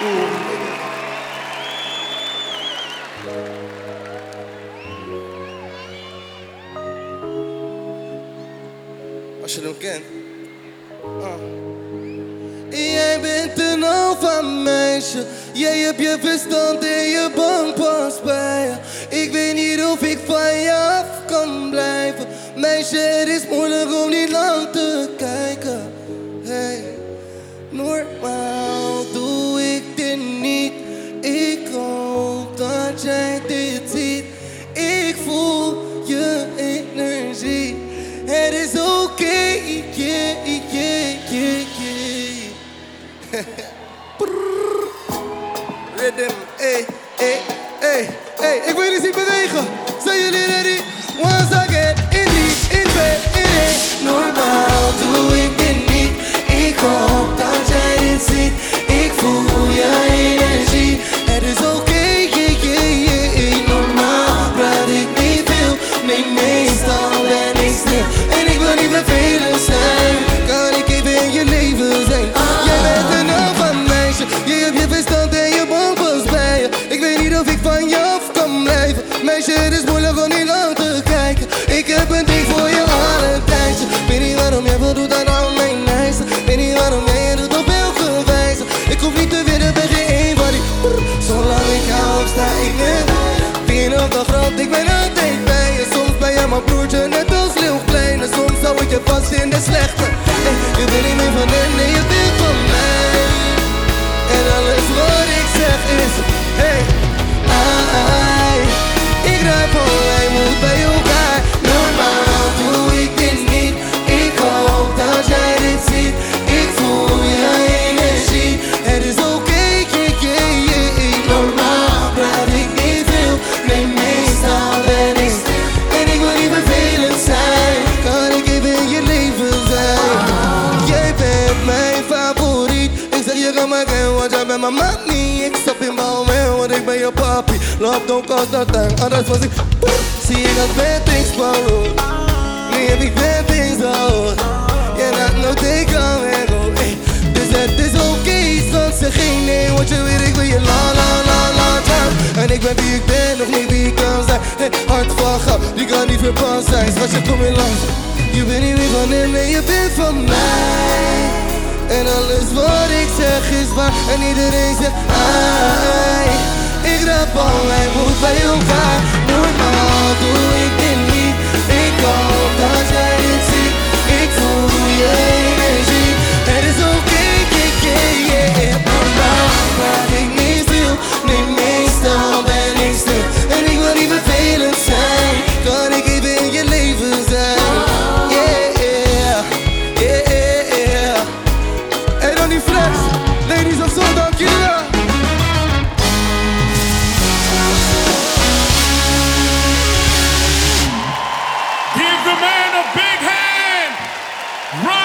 Als je hem kent. Jij bent een alpha meisje. Jij hebt je verstand en je bankpas bij je. Ik weet niet of ik van je af kan blijven. Meisje, het is moeilijk om niet lang te kijken. Hey, normaal doe ik dit niet. Ik hoop dat jij dit ziet. Ik voel je energie. Het is oké, yeah, yeah, yeah, yeah. Rhythm, hey, hey, hey, hey. Ik wil jullie zien bewegen. Zijn jullie ready? Once again, in 3, in 2, in 1. Normaal doe ik dit niet. Ik hoop dat jij dit ziet. Ik voel je energie. Het is oké, yeah, yeah, yeah. Normaal praat ik niet veel. Nee, meestal ben ik stil. En ik wil niet vervelend zijn. Kan ik even in je leven zijn? Jij bent een alpha meisje. Je hebt je verstand en je bankpas bij je. Ik weet niet of ik van je af kan blijven. Meisje, het is moeilijk om niet lang te kijken. Ik heb een ding voor je al een tijdje. Weet niet waarom jij voldoet aan al mijn eisen. Weet niet waarom jij je doet op elke wijze. Ik hoef niet te winnen, ben geen één van die. Zolang ik jou opsta, ik net. Pien op de grond, ik ben altijd bij je. Soms ben jij mijn broertje, net als Leeuw Klein. En soms hou ik je vast in de slechte. Je bent niet meer van hen, nee, je bent van mij. En alles wat ik zeg is, hey, ai. Ik draai van, hij moet bij elkaar. Normaal doe ik dit niet. Ik hoop dat jij dit ziet. Ik voel je energie. Het is oké, yeah, yeah, yeah. Normaal praat ik niet veel. Nee, meestal ben ik stil. En ik wil niet vervelend zijn. Kan ik even in je leven zijn? Jij bent mijn favoriet. Ik zeg je kan maar geen, want jij bent mijn mami. Ik stap in bouwen, want ik ben je papi. Love don't cost nothing, anders was ik zie ik als bad things borrow. Nee, heb ik bad things out. Jij laat no take on en go, ey. Dus het is oké, soms zeg geen nee. Want je weet ik wil je la la la la down. En ik ben wie ik ben, nog niet wie ik kan zijn. Hey, hart van goud, die kan niet verpand zijn. Schatje, kom in langs. Je bent niet meer van hem, nee, je bent van mij. En alles wat ik zeg is waar. En iedereen zegt ai. Ik rap al, hij moet bij elkaar. Normaal doe ik dit niet. Ik hoop dat jij dit ziet. Ik voel je energie. Het is oké, yeah, yeah, yeah. Normaal praat ik niet veel. Nee, meestal ben ik stil. En ik wil niet vervelend zijn. Kan ik even in je leven zijn? Yeah, yeah, yeah. En dan die flex. Ladies of zo, dank jullie wel. Give the man a big hand. Run.